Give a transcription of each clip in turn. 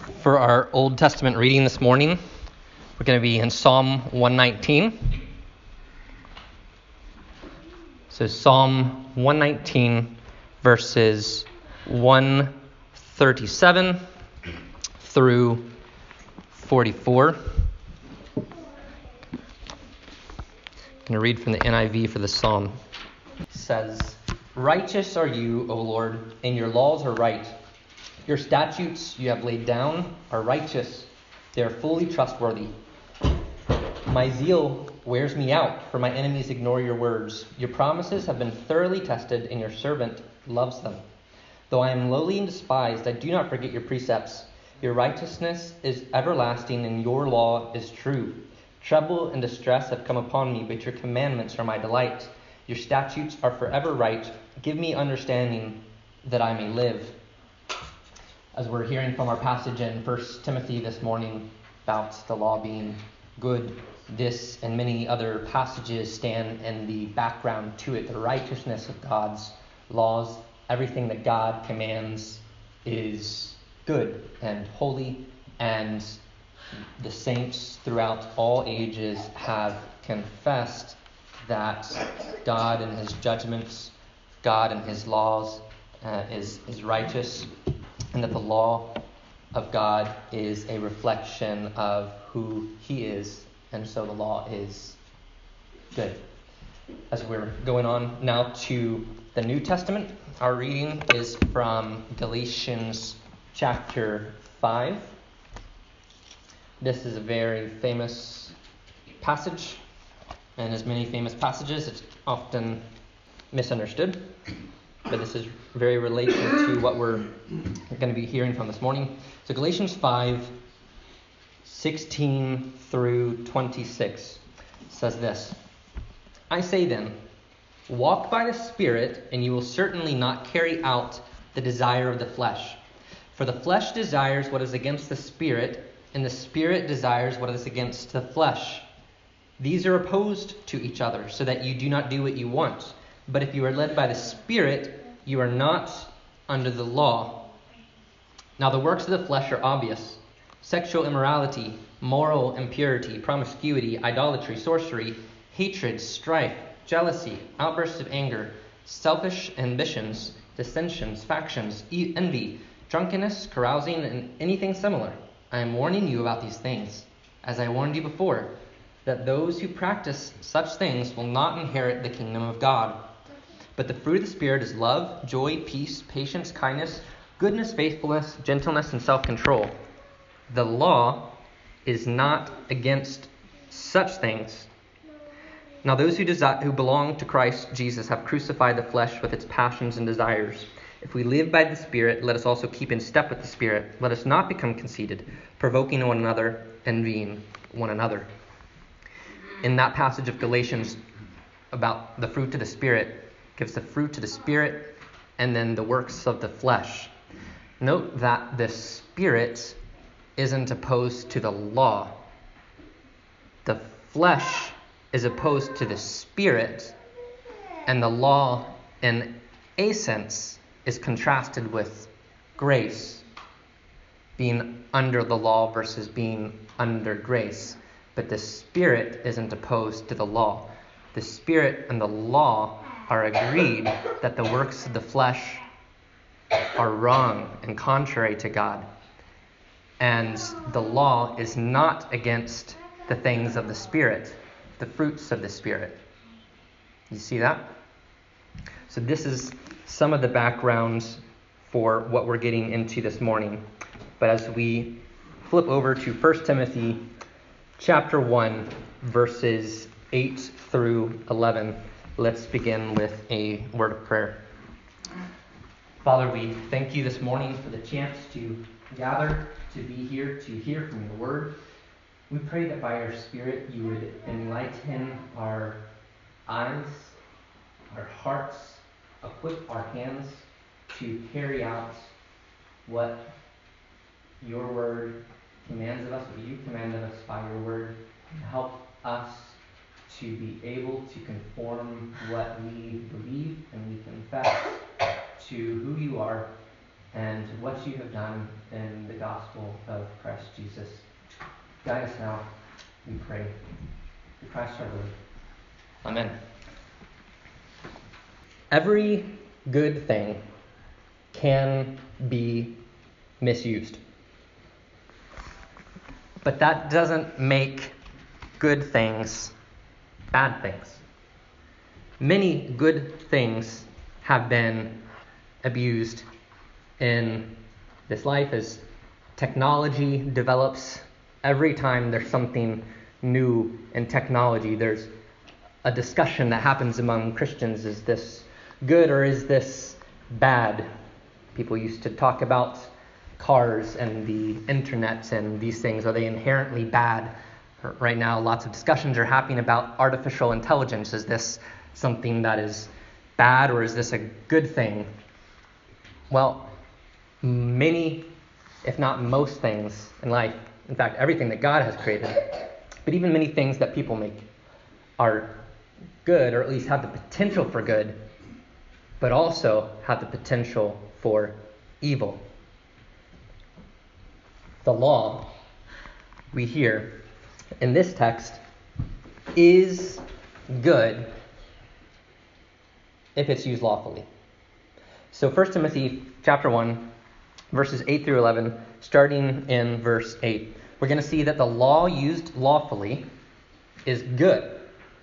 For our Old Testament reading this morning, we're going to be in Psalm 119. So Psalm 119, verses 137 through 44. I'm going to read from the NIV for the psalm. It says, "Righteous are you, O Lord, and your laws are right. Your statutes you have laid down are righteous. They are fully trustworthy. My zeal wears me out, for my enemies ignore your words. Your promises have been thoroughly tested, and your servant loves them. Though I am lowly and despised, I do not forget your precepts. Your righteousness is everlasting, and your law is true. Trouble and distress have come upon me, but your commandments are my delight. Your statutes are forever right. Give me understanding that I may live." As we're hearing from our passage in 1 Timothy this morning about the law being good, this and many other passages stand in the background to it. The righteousness of God's laws, everything that God commands is good and holy, and the saints throughout all ages have confessed that God and his judgments, God and his laws is righteous, and that the law of God is a reflection of who he is, and so the law is good. As we're going on now to the New Testament, our reading is from Galatians chapter 5. This is a very famous passage, and as many famous passages, it's often misunderstood. But this is very related to what we're going to be hearing from this morning. So Galatians 5:16 through 26 says this: "I say then, walk by the Spirit, and you will certainly not carry out the desire of the flesh. For the flesh desires what is against the Spirit, and the Spirit desires what is against the flesh. These are opposed to each other, so that you do not do what you want. But if you are led by the Spirit, you are not under the law. Now the works of the flesh are obvious: sexual immorality, moral impurity, promiscuity, idolatry, sorcery, hatred, strife, jealousy, outbursts of anger, selfish ambitions, dissensions, factions, envy, drunkenness, carousing, and anything similar. I am warning you about these things, as I warned you before, that those who practice such things will not inherit the kingdom of God. But the fruit of the Spirit is love, joy, peace, patience, kindness, goodness, faithfulness, gentleness, and self-control. The law is not against such things. Now those who belong to Christ Jesus have crucified the flesh with its passions and desires. If we live by the Spirit, let us also keep in step with the Spirit. Let us not become conceited, provoking one another, envying one another." In that passage of Galatians about the fruit of the Spirit, gives the fruit of the Spirit and then the works of the flesh. Note that the Spirit isn't opposed to the law. The flesh is opposed to the Spirit, and the law, in a sense, is contrasted with grace, being under the law versus being under grace. But the Spirit isn't opposed to the law. The Spirit and the law are agreed that the works of the flesh are wrong and contrary to God. And the law is not against the things of the Spirit, the fruits of the Spirit. You see that? So this is some of the background for what we're getting into this morning. But as we flip over to 1 Timothy chapter 1, verses 8 through 11, let's begin with a word of prayer. Father, we thank you this morning for the chance to gather, to be here, to hear from your word. We pray that by your Spirit you would enlighten our eyes, our hearts, equip our hands to carry out what your word commands of us, what you command of us by your word. Help us to be able to conform what we believe and we confess to who you are and what you have done in the gospel of Christ Jesus. Guide us now, we pray. Through Christ our Lord. Amen. Every good thing can be misused. But that doesn't make good things bad things. Many good things have been abused in this life as technology develops. Every time there's something new in technology, there's a discussion that happens among Christians. Is this good or is this bad? People used to talk about cars and the internet and these things. Are they inherently bad? Right now, lots of discussions are happening about artificial intelligence. Is this something that is bad or is this a good thing? Well, many, if not most things in life, in fact, everything that God has created, but even many things that people make are good, or at least have the potential for good, but also have the potential for evil. The law, we hear in this text, is good if it's used lawfully. So 1 Timothy chapter 1, verses 8 through 11, starting in verse 8, we're going to see that the law used lawfully is good.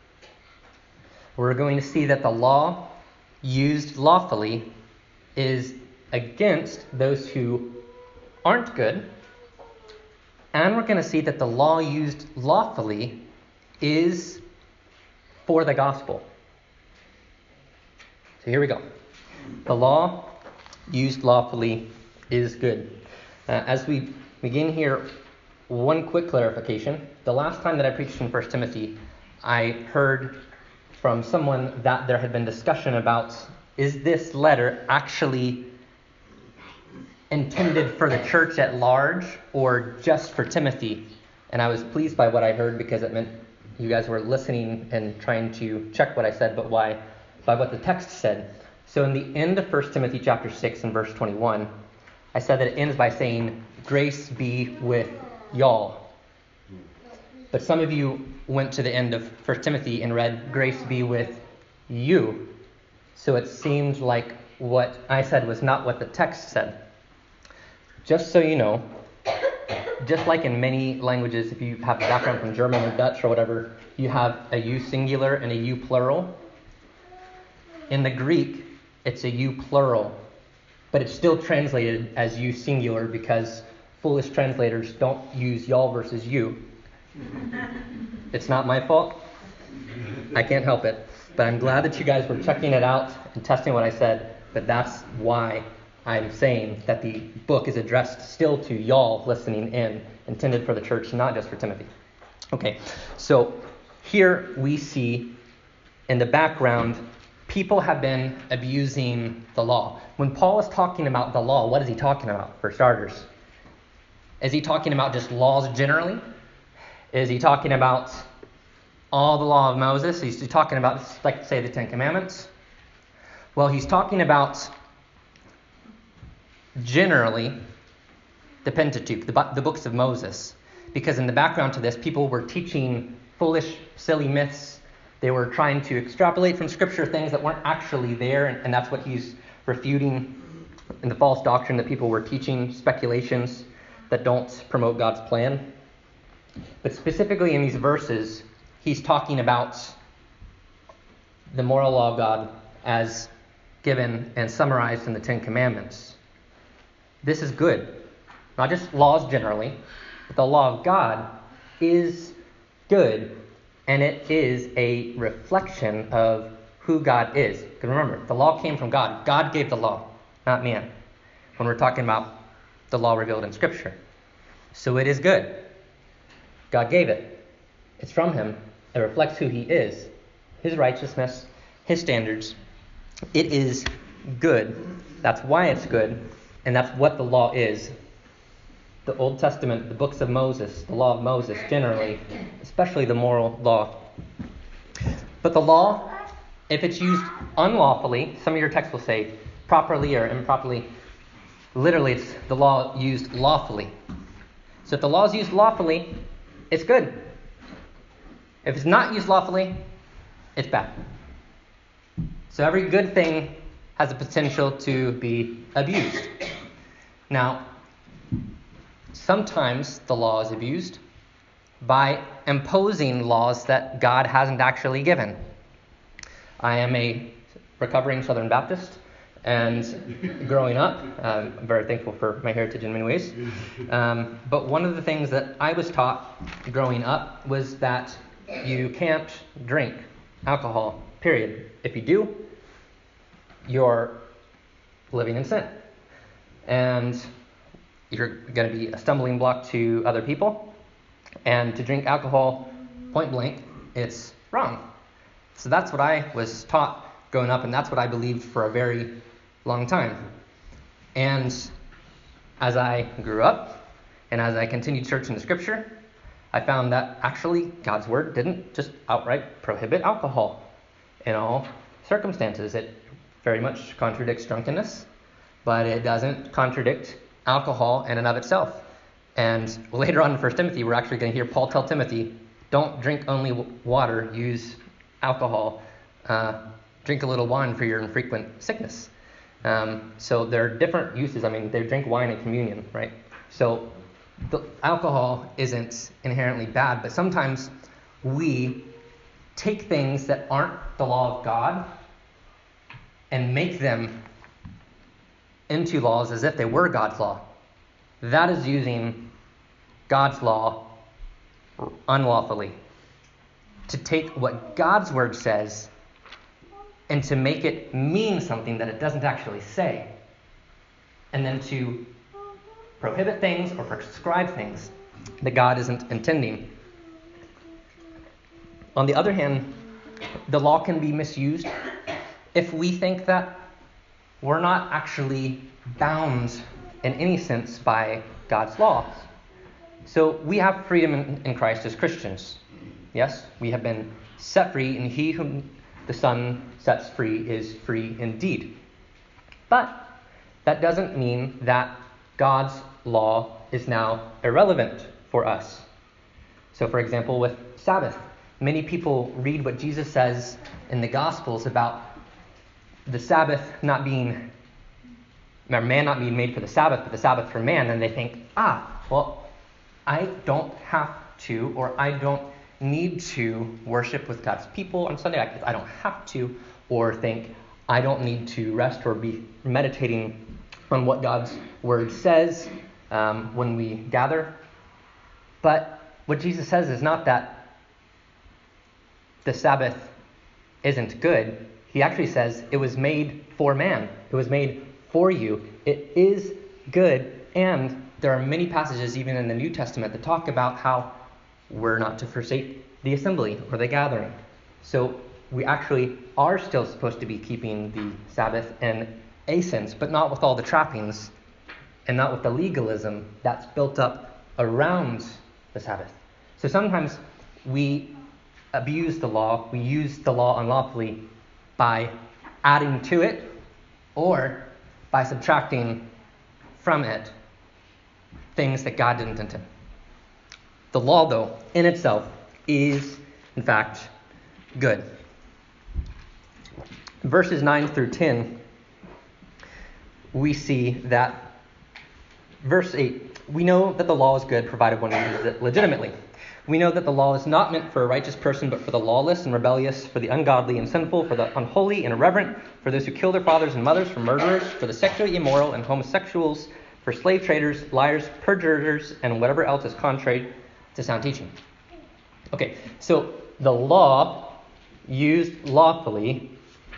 We're going to see that the law used lawfully is against those who aren't good. And we're going to see that the law used lawfully is for the gospel. So here we go. The law used lawfully is good. As we begin here, one quick clarification. The last time that I preached in 1 Timothy, I heard from someone that there had been discussion about, is this letter actually intended for the church at large or just for Timothy? And I was pleased by what I heard, because it meant you guys were listening and trying to check what I said, but by what the text said. So in the end of 1 Timothy chapter 6 and verse 21, I said that it ends by saying, grace be with y'all. But some of you went to the end of 1 Timothy and read, grace be with you. So it seemed like what I said was not what the text said. Just so you know, just like in many languages, if you have a background from German or Dutch or whatever, you have a you singular and a you plural. In the Greek, it's a you plural, but it's still translated as you singular because foolish translators don't use y'all versus you. It's not my fault. I can't help it. But I'm glad that you guys were checking it out and testing what I said, but that's why I'm saying that the book is addressed still to y'all listening in, intended for the church, not just for Timothy. Okay, so here we see in the background, people have been abusing the law. When Paul is talking about the law, what is he talking about, for starters? Is he talking about just laws generally? Is he talking about all the law of Moses? Is he talking about, like, say, the Ten Commandments? Well, he's talking about generally the Pentateuch, the books of Moses. Because in the background to this, people were teaching foolish, silly myths. They were trying to extrapolate from Scripture things that weren't actually there, and that's what he's refuting in the false doctrine that people were teaching, speculations that don't promote God's plan. But specifically in these verses, he's talking about the moral law of God as given and summarized in the Ten Commandments. This is good. Not just laws generally, but the law of God is good, and it is a reflection of who God is. Because remember, the law came from God. God gave the law, not man, when we're talking about the law revealed in Scripture. So it is good. God gave it. It's from him. It reflects who he is, his righteousness, his standards. It is good. That's why it's good, and that's what the law is. The Old Testament, the books of Moses, the law of Moses generally, especially the moral law. But the law, if it's used unlawfully, some of your texts will say properly or improperly, Literally, it's the law used lawfully. So if the law is used lawfully, it's good. If it's not used lawfully, it's bad. So every good thing has the potential to be abused. Now, sometimes the law is abused by imposing laws that God hasn't actually given. I am a recovering Southern Baptist, and growing up, I'm very thankful for my heritage in many ways. But one of the things that I was taught growing up was that you can't drink alcohol, period. If you do, you're living in sin. And you're going to be a stumbling block to other people. And to drink alcohol, point blank, it's wrong. So that's what I was taught growing up, and that's what I believed for a very long time. And as I grew up, and as I continued searching the scripture, I found that actually God's word didn't just outright prohibit alcohol in all circumstances. It very much contradicts drunkenness, but it doesn't contradict alcohol in and of itself. And later on in 1 Timothy, we're actually going to hear Paul tell Timothy, don't drink only water, use alcohol. Drink a little wine for your infrequent sickness. So there are different uses. I mean, they drink wine in communion, right? So the alcohol isn't inherently bad, but sometimes we take things that aren't the law of God and make them into laws as if they were God's law. That is using God's law unlawfully. To take what God's word says and to make it mean something that it doesn't actually say. And then to prohibit things or prescribe things that God isn't intending. On the other hand, the law can be misused if we think that we're not actually bound in any sense by God's laws. So we have freedom in Christ as Christians. Yes, we have been set free, and he whom the Son sets free is free indeed. But that doesn't mean that God's law is now irrelevant for us. So, for example, with Sabbath, many people read what Jesus says in the Gospels about the Sabbath not being, or man not being made for the Sabbath, but the Sabbath for man, and they think, well, I don't have to, or I don't need to worship with God's people on Sunday. I don't have to, or think I don't need to rest or be meditating on what God's word says when we gather. But what Jesus says is not that the Sabbath isn't good. He actually says it was made for man. It was made for you. It is good, and there are many passages even in the New Testament that talk about how we're not to forsake the assembly or the gathering. So we actually are still supposed to be keeping the Sabbath in a sense, but not with all the trappings and not with the legalism that's built up around the Sabbath. So sometimes we abuse the law, we use the law unlawfully by adding to it or by subtracting from it things that God didn't intend. The law, though, in itself is, in fact, good. Verses 9 through 10, we see that, verse 8, we know that the law is good provided one uses it legitimately. We know that the law is not meant for a righteous person, but for the lawless and rebellious, for the ungodly and sinful, for the unholy and irreverent, for those who kill their fathers and mothers, for murderers, for the sexually immoral and homosexuals, for slave traders, liars, perjurers, and whatever else is contrary to sound teaching. Okay, so the law used lawfully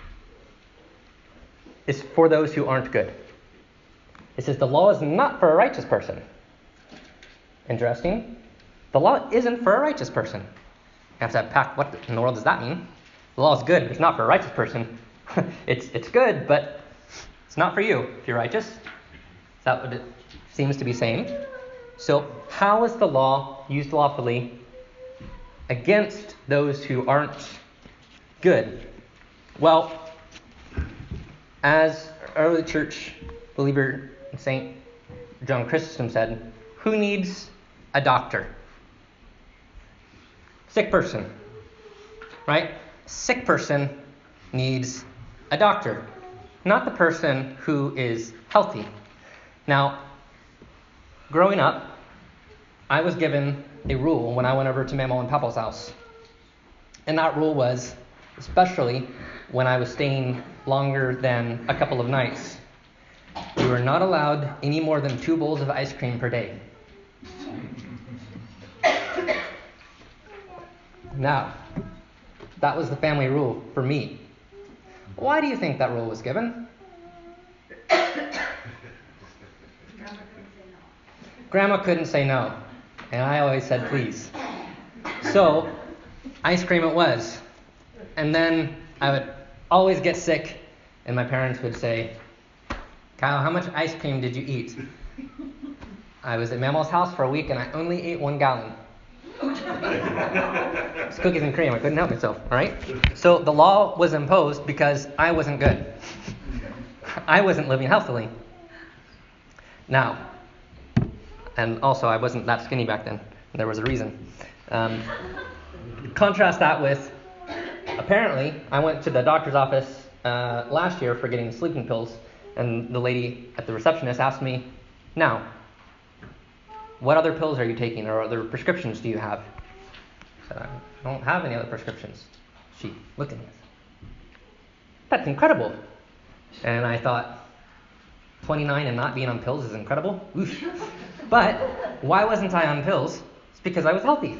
is for those who aren't good. It says the law is not for a righteous person. Interesting. The law isn't for a righteous person. You have to unpack what in the world does that mean? The law is good, but it's not for a righteous person. It's good, but it's not for you if you're righteous. Is that what it seems to be saying? So how is the law used lawfully against those who aren't good? Well, as early church believer St. John Chrysostom said, who needs a doctor? Sick person, right? Sick person needs a doctor, not the person who is healthy. Now, growing up, I was given a rule when I went over to Mamaw and Papa's house. And that rule was, especially when I was staying longer than a couple of nights, we were not allowed any more than 2 bowls of ice cream per day. Now, that was the family rule for me. Why do you think that rule was given? Grandma couldn't say no, and I always said please. So, ice cream it was. And then I would always get sick, and my parents would say, Kyle, how much ice cream did you eat? I was at Mamaw's house for a week, and I only ate 1 gallon. It's cookies and cream. I couldn't help myself, all right? So the law was imposed because I wasn't good. I wasn't living healthily. Now, and also I wasn't that skinny back then. There was a reason. Contrast that with, apparently, I went to the doctor's office last year for getting sleeping pills, and the lady at the receptionist asked me, now, what other pills are you taking, or other prescriptions do you have? I said, I don't have any other prescriptions. She looked at me and said, that's incredible. And I thought, 29 and not being on pills is incredible? Oof. But why wasn't I on pills? It's because I was healthy.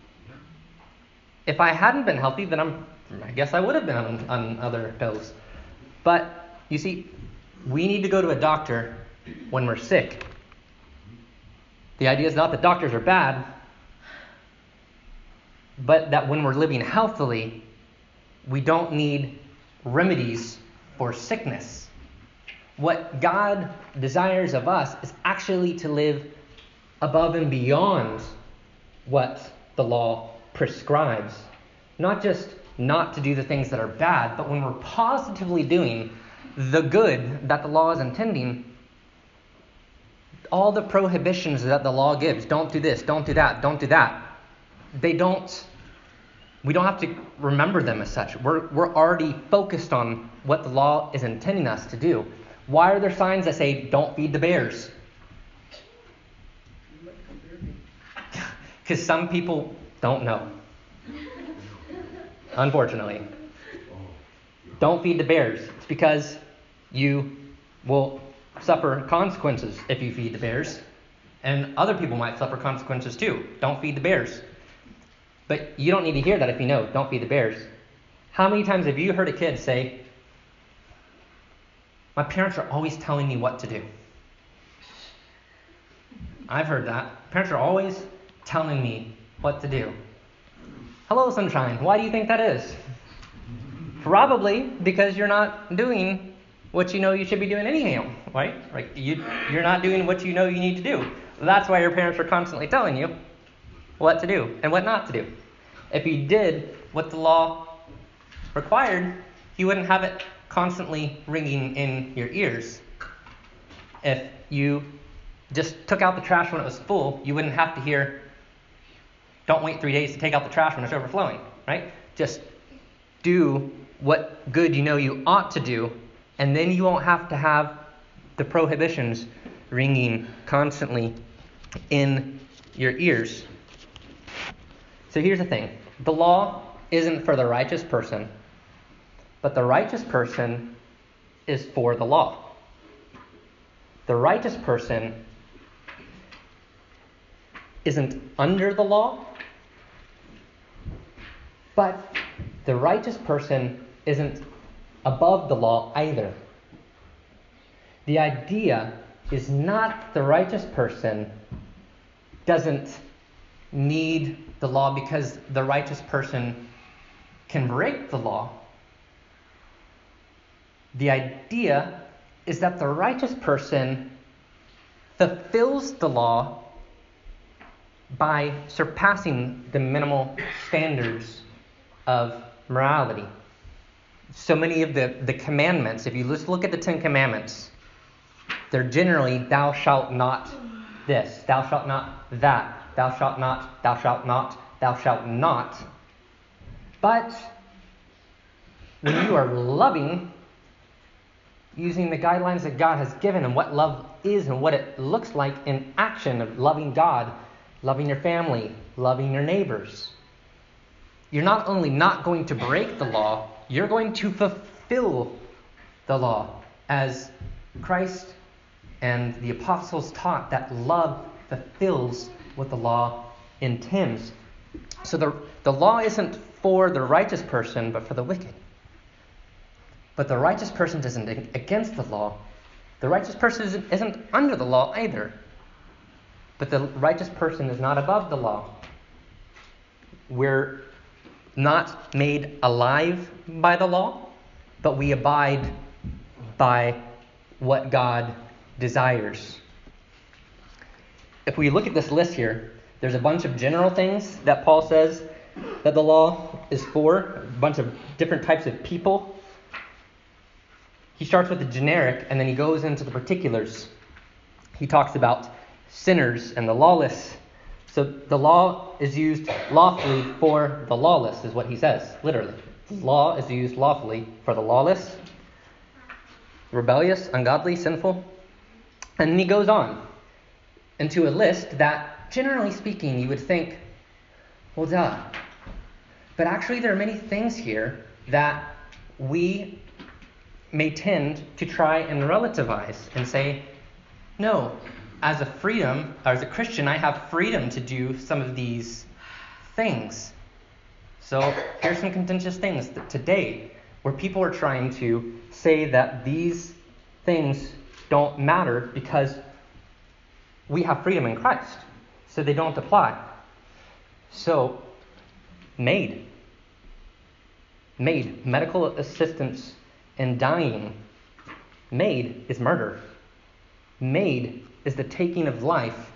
If I hadn't been healthy, then I guess I would have been on other pills. But, you see, we need to go to a doctor when we're sick. The idea is not that doctors are bad, but that when we're living healthily, we don't need remedies for sickness. What God desires of us is actually to live above and beyond what the law prescribes. Not just not to do the things that are bad, but when we're positively doing the good that the law is intending, all the prohibitions that the law gives, don't do this, don't do that, don't do that, we don't have to remember them as such. We're already focused on what the law is intending us to do. Why are there signs that say, don't feed the bears? Because some people don't know. Unfortunately. Don't feed the bears. It's because you will suffer consequences if you feed the bears. And other people might suffer consequences too. Don't feed the bears. But you don't need to hear that if you know, don't feed the bears. How many times have you heard a kid say, my parents are always telling me what to do? I've heard that. Parents are always telling me what to do. Hello, sunshine. Why do you think that is? Probably because you're not doing what you know you should be doing anyhow, right? Like you're not doing what you know you need to do. That's why your parents are constantly telling you what to do and what not to do. If you did what the law required, you wouldn't have it constantly ringing in your ears. If you just took out the trash when it was full, you wouldn't have to hear, don't wait 3 days to take out the trash when it's overflowing, right? Just do what good you know you ought to do, and then you won't have to have the prohibitions ringing constantly in your ears. So here's the thing. The law isn't for the righteous person, but the righteous person is for the law. The righteous person isn't under the law, but the righteous person isn't above the law either. The idea is not the righteous person doesn't need the law because the righteous person can break the law. The idea is that the righteous person fulfills the law by surpassing the minimal standards of morality. So many of the commandments, if you just look at the 10 Commandments, they're generally thou shalt not this, thou shalt not that, thou shalt not, thou shalt not, thou shalt not. But when you are loving, using the guidelines that God has given and what love is and what it looks like in action of loving God, loving your family, loving your neighbors, you're not only not going to break the law, you're going to fulfill the law, as Christ and the apostles taught that love fulfills what the law intends. So the law isn't for the righteous person, but for the wicked. But the righteous person isn't against the law. The righteous person isn't under the law either. But the righteous person is not above the law. We're not made alive by the law, but we abide by what God desires. If we look at this list here, there's a bunch of general things that Paul says that the law is for, a bunch of different types of people. He starts with the generic and then he goes into the particulars. He talks about sinners and the lawless. So the law is used lawfully for the lawless, is what he says, literally. Law is used lawfully for the lawless, rebellious, ungodly, sinful. And then he goes on into a list that, generally speaking, you would think, well, duh. But actually there are many things here that we may tend to try and relativize and say, no, as a freedom, or as a Christian, I have freedom to do some of these things. So here's some contentious things today where people are trying to say that these things don't matter because we have freedom in Christ, so they don't apply. So, maid, medical assistance in dying. Maid is murder. Maid is the taking of life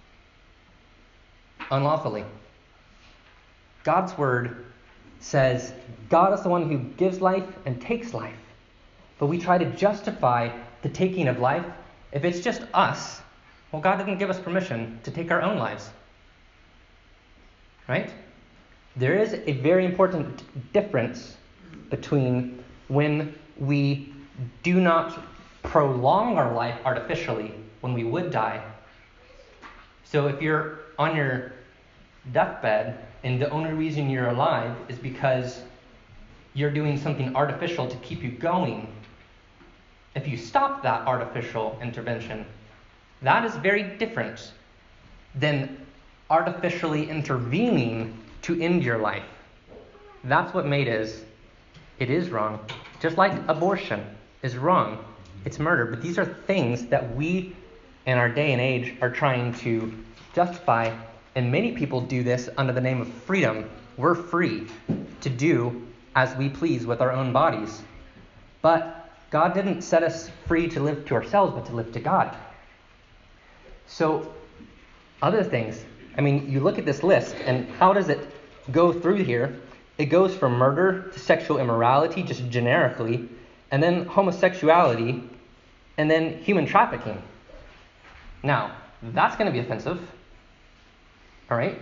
unlawfully. God's word says God is the one who gives life and takes life. But we try to justify the taking of life. If it's just us, well, God didn't give us permission to take our own lives. Right? There is a very important difference between when we do not prolong our life artificially when we would die. So if you're on your deathbed and the only reason you're alive is because you're doing something artificial to keep you going, if you stop that artificial intervention, that is very different than artificially intervening to end your life. That's what maid is. It is wrong. Just like abortion is wrong. It's murder. But these are things that we in our day and age are trying to justify. And many people do this under the name of freedom. We're free to do as we please with our own bodies. But God didn't set us free to live to ourselves, but to live to God. So, other things. I mean, you look at this list, and how does it go through here? It goes from murder to sexual immorality, just generically, and then homosexuality, and then human trafficking. Now, that's going to be offensive. All right?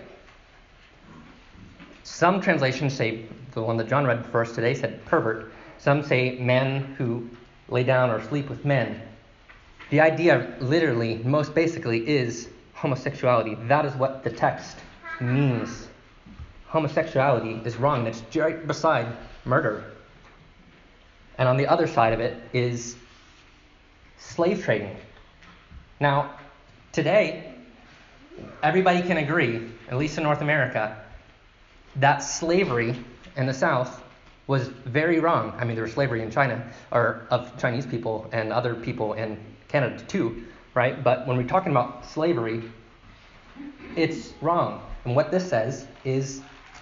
Some translations say, the one that John read for us today said pervert. Some say men who lay down or sleep with men. The idea, literally, most basically, is homosexuality. That is what the text means. Homosexuality is wrong. It's right beside murder. And on the other side of it is slave trading. Now, today, everybody can agree, at least in North America, that slavery in the South was very wrong. I mean, there was slavery in China, or of Chinese people and other people in Canada too, right? But when we're talking about slavery, it's wrong. And what this says is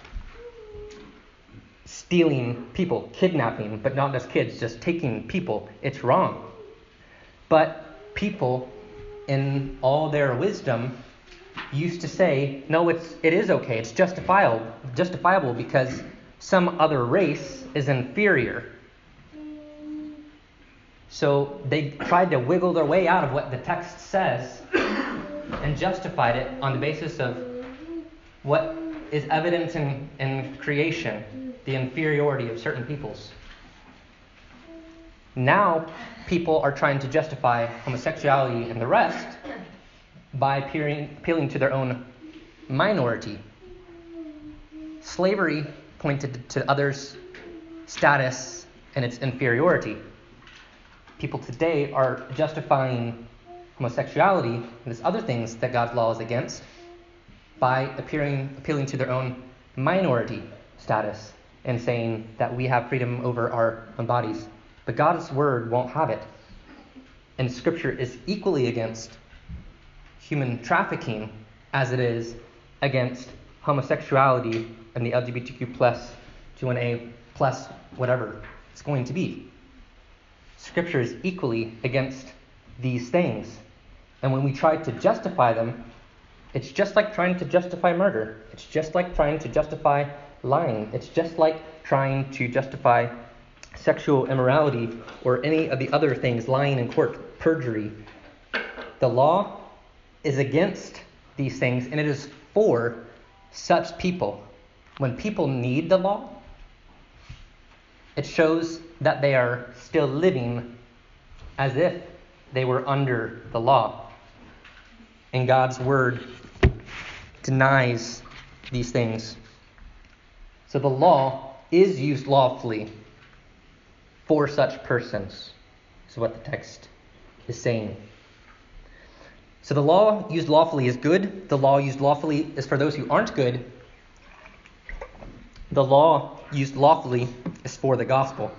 stealing people, kidnapping, but not just kids, just taking people. It's wrong. But people, in all their wisdom, used to say, no, it is okay. It's justifiable because some other race is inferior. So they tried to wiggle their way out of what the text says and justified it on the basis of what is evident in creation, the inferiority of certain peoples. Now, people are trying to justify homosexuality and the rest by appealing to their own minority. Slavery pointed to others' status and its inferiority. People today are justifying homosexuality and these other things that God's law is against by appealing to their own minority status and saying that we have freedom over our own bodies. But God's word won't have it. And Scripture is equally against human trafficking as it is against homosexuality and the LGBTQ plus, 2NA plus, whatever it's going to be. Scripture is equally against these things. And when we try to justify them, it's just like trying to justify murder. It's just like trying to justify lying. It's just like trying to justify sexual immorality or any of the other things, lying in court, perjury. The law is against these things, and it is for such people. When people need the law, it shows that they are still living as if they were under the law. And God's word denies these things. So the law is used lawfully for such persons, is what the text is saying. So the law used lawfully is good. The law used lawfully is for those who aren't good. The law used lawfully is for the gospel.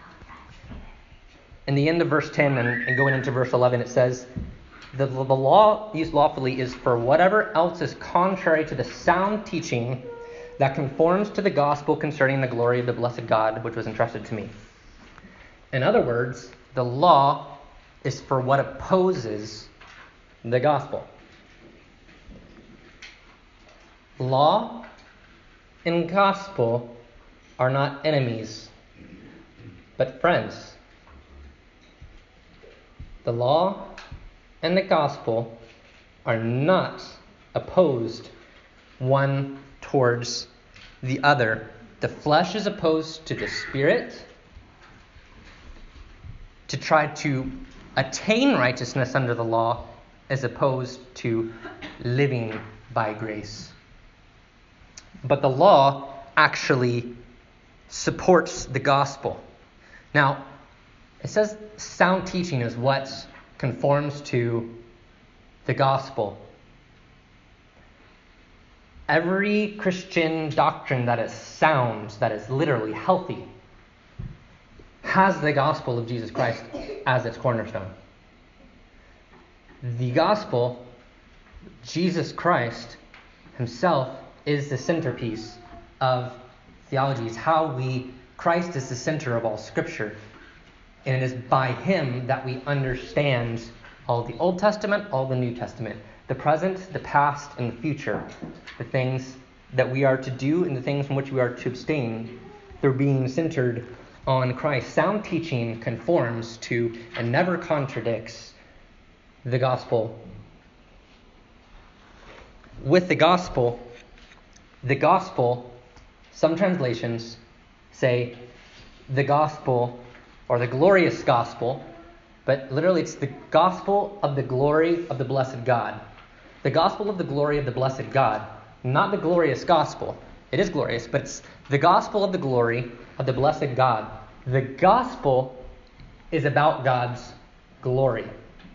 In the end of verse 10 and going into verse 11, it says, the law used lawfully is for whatever else is contrary to the sound teaching that conforms to the gospel concerning the glory of the blessed God, which was entrusted to me. In other words, the law is for what opposes the gospel. Law and gospel are not enemies, but friends. The law and the gospel are not opposed one towards the other. The flesh is opposed to the spirit to try to attain righteousness under the law as opposed to living by grace. But the law actually supports the gospel. Now, it says sound teaching is what conforms to the gospel. Every Christian doctrine that is sound, that is literally healthy, has the gospel of Jesus Christ as its cornerstone. The gospel, Jesus Christ himself, is the centerpiece of theology. It's how Christ is the center of all Scripture. And it is by him that we understand all the Old Testament, all the New Testament, the present, the past, and the future, the things that we are to do and the things from which we are to abstain through being centered on Christ. Sound teaching conforms to and never contradicts the gospel. With the gospel, some translations say the gospel or the glorious gospel, but literally it's the gospel of the glory of the blessed God. The gospel of the glory of the blessed God, not the glorious gospel. It is glorious, but it's the gospel of the glory of the blessed God. The gospel is about God's glory.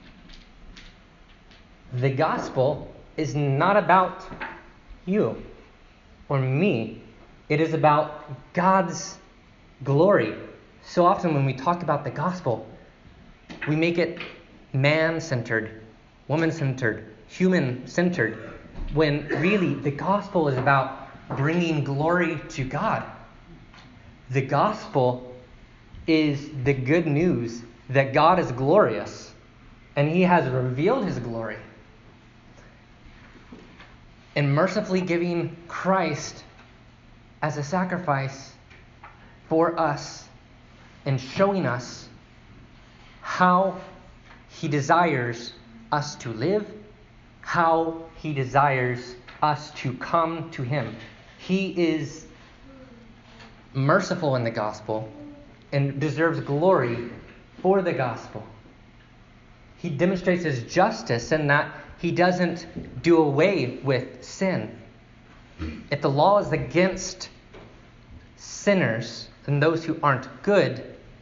The gospel is not about you or me. It is about God's glory. So often when we talk about the gospel, we make it man-centered, woman-centered, human-centered, when really the gospel is about bringing glory to God. The gospel is the good news that God is glorious and he has revealed his glory. And mercifully giving Christ as a sacrifice for us and showing us how he desires us to live, how he desires us to come to him. He is merciful in the gospel and deserves glory for the gospel. He demonstrates his justice in that he doesn't do away with sin. If the law is against sinners and those who aren't good,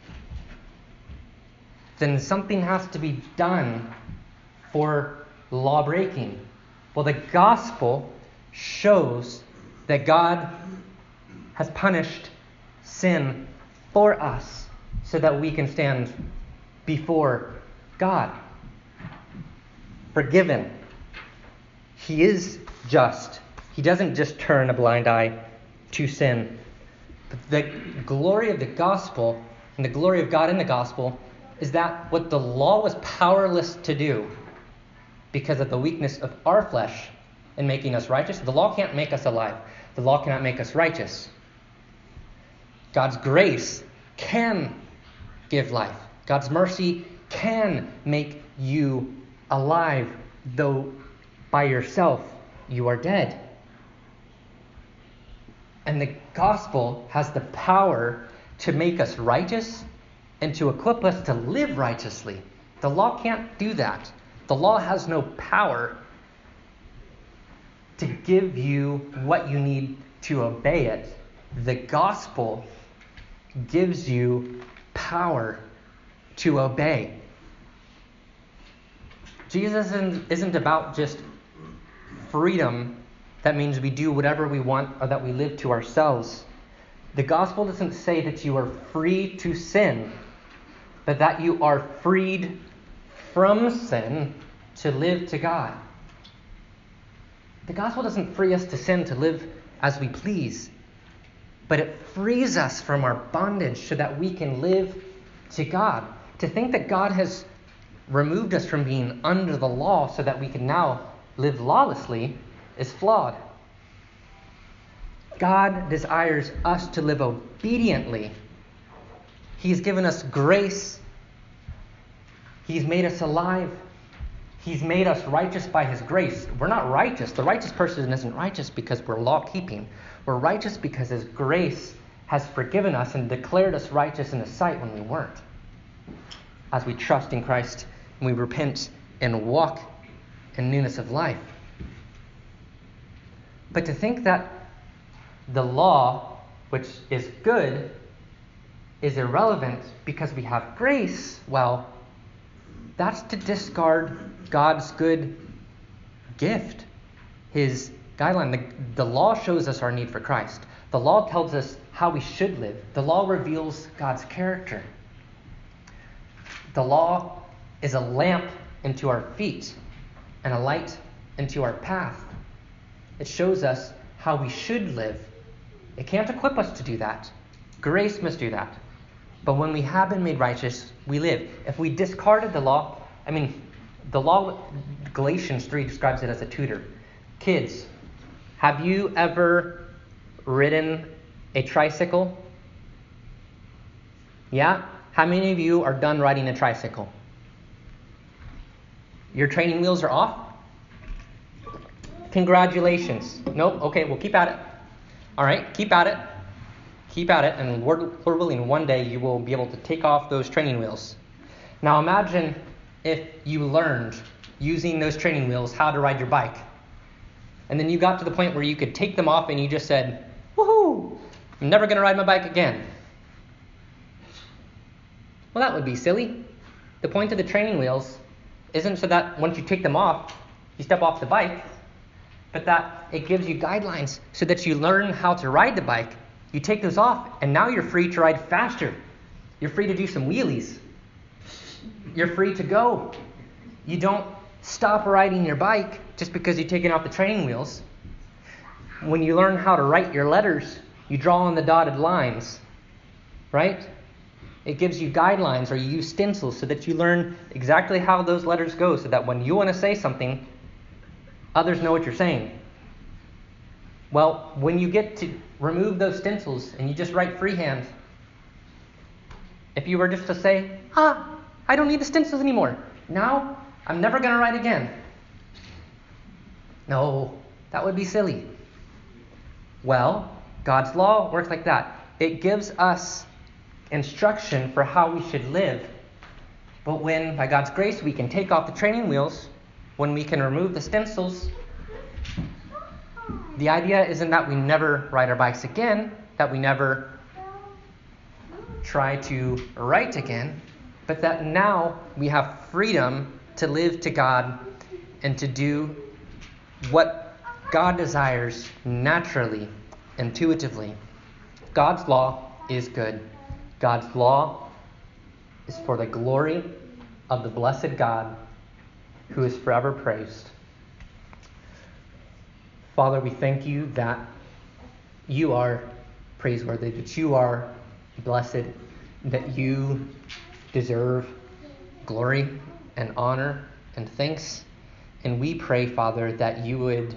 then something has to be done for law breaking. Well, the gospel shows that God has punished sin for us so that we can stand before God. Forgiven. He is just. He doesn't just turn a blind eye to sin. But the glory of the gospel and the glory of God in the gospel is that what the law was powerless to do because of the weakness of our flesh in making us righteous, the law can't make us alive. The law cannot make us righteous. God's grace can give life. God's mercy can make you alive, though by yourself you are dead. And the gospel has the power to make us righteous and to equip us to live righteously. The law can't do that. The law has no power to give you what you need to obey it. The gospel gives you power to obey. Jesus isn't about just freedom. That means we do whatever we want or that we live to ourselves. The gospel doesn't say that you are free to sin, but that you are freed from sin to live to God. The gospel doesn't free us to sin to live as we please, but it frees us from our bondage so that we can live to God. To think that God has removed us from being under the law so that we can now live lawlessly is flawed. God desires us to live obediently. He's given us grace. He's made us alive. He's made us righteous by his grace. We're not righteous. The righteous person isn't righteous because we're law-keeping. We're righteous because his grace has forgiven us and declared us righteous in his sight when we weren't. As we trust in Christ and we repent and walk in newness of life. But to think that the law, which is good, is irrelevant because we have grace, well, that's to discard God's good gift, his guideline. The law shows us our need for Christ. The law tells us how we should live. The law reveals God's character. The law is a lamp into our feet and a light into our path. It shows us how we should live. It can't equip us to do that. Grace must do that. But when we have been made righteous, we live. If we discarded the law, the law, Galatians 3 describes it as a tutor. Kids, have you ever ridden a tricycle? Yeah? How many of you are done riding a tricycle? Your training wheels are off? Congratulations. Nope. Okay, well, keep at it. All right, keep at it. Keep at it, and Lord willing, one day you will be able to take off those training wheels. Now imagine if you learned using those training wheels how to ride your bike. And then you got to the point where you could take them off and you just said, woohoo, I'm never going to ride my bike again. Well, that would be silly. The point of the training wheels isn't so that once you take them off, you step off the bike, but that it gives you guidelines so that you learn how to ride the bike. You take those off, and now you're free to ride faster. You're free to do some wheelies. You're free to go. You don't stop riding your bike just because you've taken off the training wheels. When you learn how to write your letters, you draw on the dotted lines, right? It gives you guidelines, or you use stencils so that you learn exactly how those letters go so that when you want to say something, others know what you're saying. Well, when you get to remove those stencils and you just write freehand, if you were just to say, I don't need the stencils anymore. Now, I'm never going to write again. No, that would be silly. Well, God's law works like that. It gives us instruction for how we should live. But when, by God's grace, we can take off the training wheels, when we can remove the stencils, the idea isn't that we never ride our bikes again, that we never try to write again, but that now we have freedom to live to God and to do what God desires naturally, intuitively. God's law is good. God's law is for the glory of the blessed God who is forever praised. Father, we thank you that you are praiseworthy, that you are blessed, that you deserve glory and honor and thanks. And we pray, Father, that you would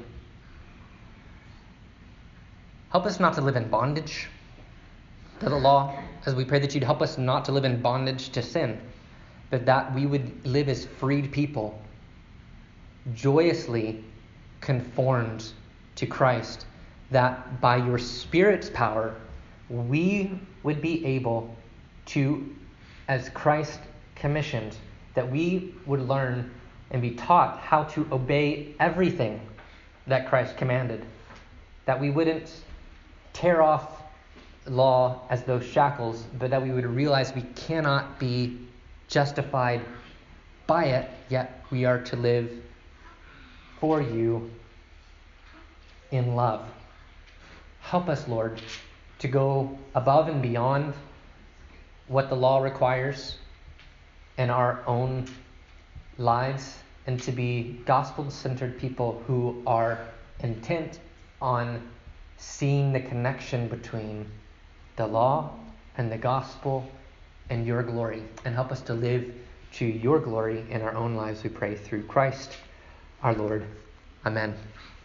help us not to live in bondage to the law, as we pray that you'd help us not to live in bondage to sin, but that we would live as freed people, joyously conformed to Christ, that by your Spirit's power, we would be able to, as Christ commissioned, that we would learn and be taught how to obey everything that Christ commanded, that we wouldn't tear off law as those shackles, but that we would realize we cannot be justified by it, yet we are to live for you in love. Help us, Lord, to go above and beyond what the law requires in our own lives, and to be gospel-centered people who are intent on seeing the connection between the law and the gospel and your glory. And help us to live to your glory in our own lives, we pray, through Christ our Lord. Amen.